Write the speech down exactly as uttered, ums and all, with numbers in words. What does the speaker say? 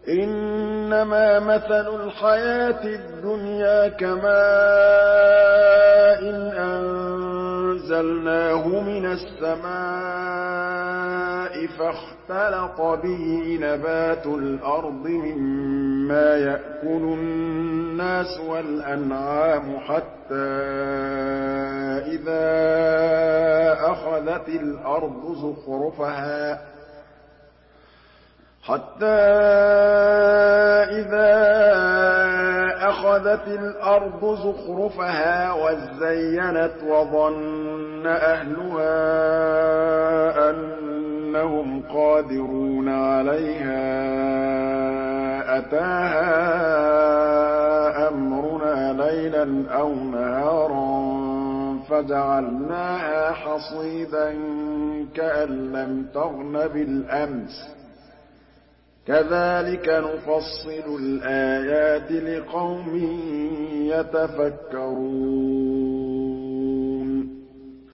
إِنَّمَا مَثَلُ الْحَيَاةِ الدُّنْيَا كَمَاءٍ أَنزَلْنَاهُ مِنَ السَّمَاءِ فَاخْتَلَطَ بِهِ نَبَاتُ الْأَرْضِ مِمَّا يَأْكُلُ النَّاسُ وَالْأَنْعَامُ حَتَّىٰ إِذَا أَخَذَتِ الْأَرْضُ زُخْرُفَهَا حَتَّىٰ إِذَا أَخَذَتِ الْأَرْضُ زُخْرُفَهَا وَازَّيَّنَتْ وَظَنَّ أَهْلُهَا أَنَّهُمْ قَادِرُونَ عَلَيْهَا أَتَاهَا أَمْرُنَا لَيْلًا أَوْ نَهَارًا فَجَعَلْنَاهَا حَصِيدًا كَأَن لَّمْ تَغْنَ بِالْأَمْسِ ۚ كَذَٰلِكَ نُفَصِّلُ الْآيَاتِ لِقَوْمٍ يَتَفَكَّرُونَ